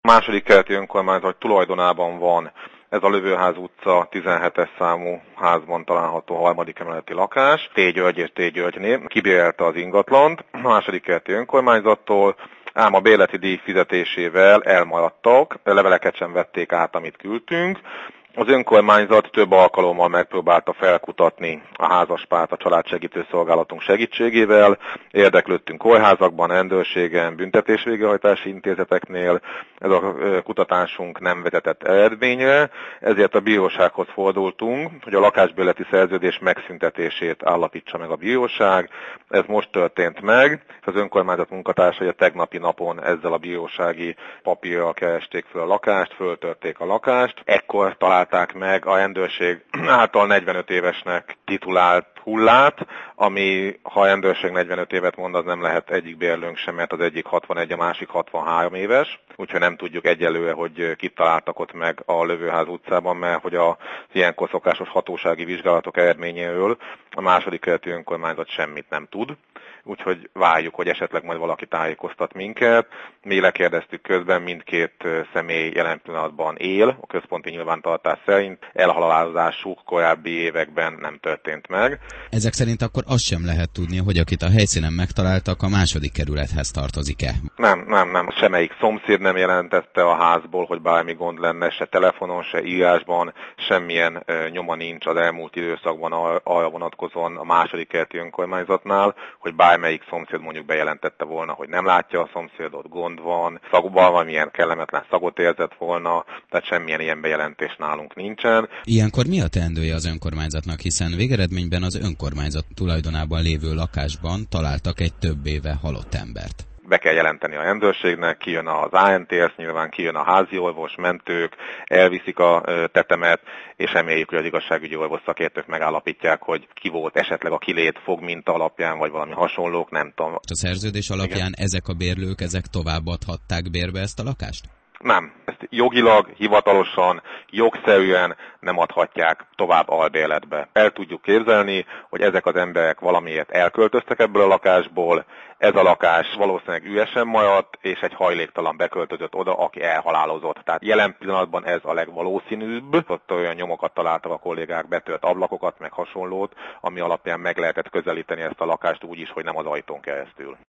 második kerületi önkormányzat tulajdonában van ez a Lövőház utca 17-es számú házban található harmadik emeleti lakás, T. György és T. Györgyné kibérelte az ingatlant a második kerületi önkormányzattól, ám a bérleti díj fizetésével elmaradtak, leveleket sem vették át, amit küldtünk. Az önkormányzat több alkalommal megpróbálta felkutatni a házaspárt a családsegítő szolgálatunk segítségével, érdeklődtünk kórházakban, rendőrségen, büntetésvégrehajtási intézeteknél, ez a kutatásunk nem vezetett eredményre, ezért a bírósághoz fordultunk, hogy a lakásbérleti szerződés megszüntetését állapítsa meg a bíróság. Ez most történt meg, és az önkormányzat munkatársai a tegnapi napon ezzel a bírósági papírral keresték fel a lakást, föltörték a lakást, ekkor találták meg a rendőrség által 45 évesnek titulált hullát, ami, ha a rendőrség 45 évet mond, az nem lehet egyik bérlőnk sem, mert az egyik 61, a másik 63 éves, úgyhogy nem tudjuk egyelőre, hogy kit találtak ott meg a Lövőház utcában, mert hogy az ilyenkor szokásos hatósági vizsgálatok eredményéről a második kerületi önkormányzat semmit nem tud. Úgyhogy várjuk, hogy esetleg majd valaki tájékoztat minket. Mi lekérdeztük közben, mindkét személy jelen pillanatban él, a központi nyilvántartás szerint elhalálozásuk korábbi években nem történt meg. Ezek szerint akkor azt sem lehet tudni, hogy akit a helyszínen megtaláltak, a második kerülethez tartozik-e? Nem. Semmelyik szomszéd nem jelentette a házból, hogy bármi gond lenne, se telefonon, se írásban, semmilyen nyoma nincs az elmúlt időszakban arra vonatkozóan a második kerületi önkormányzatnál, hogy bármelyik szomszéd mondjuk bejelentette volna, hogy nem látja a szomszédot, gond van, szagban valamilyen kellemetlen szagot érzett volna, tehát semmilyen ilyen bejelentés nálunk nincsen. Ilyenkor mi a teendője az önkormányzatnak, hiszen végeredményben az önkormányzat tulajdonában lévő lakásban találtak egy több éve halott embert? Be kell jelenteni a rendőrségnek, kijön az ANTS, nyilván kijön a házi orvos, mentők, elviszik a tetemet, és reméljük, hogy az igazságügyi orvos szakértők megállapítják, hogy ki volt esetleg a kilét fogminta alapján, vagy valami hasonlók, nem tudom. A szerződés alapján igen, ezek a bérlők, ezek továbbadhatták bérbe ezt a lakást? Nem. Ezt jogilag, hivatalosan, jogszerűen nem adhatják tovább albérletbe. El tudjuk képzelni, hogy ezek az emberek valamiért elköltöztek ebből a lakásból, ez a lakás valószínűleg üresen maradt, és egy hajléktalan beköltözött oda, aki elhalálozott. Tehát jelen pillanatban ez a legvalószínűbb. Ott olyan nyomokat találtak a kollégák, betört ablakokat, meg hasonlót, ami alapján meg lehetett közelíteni ezt a lakást úgy is, hogy nem az ajtón keresztül.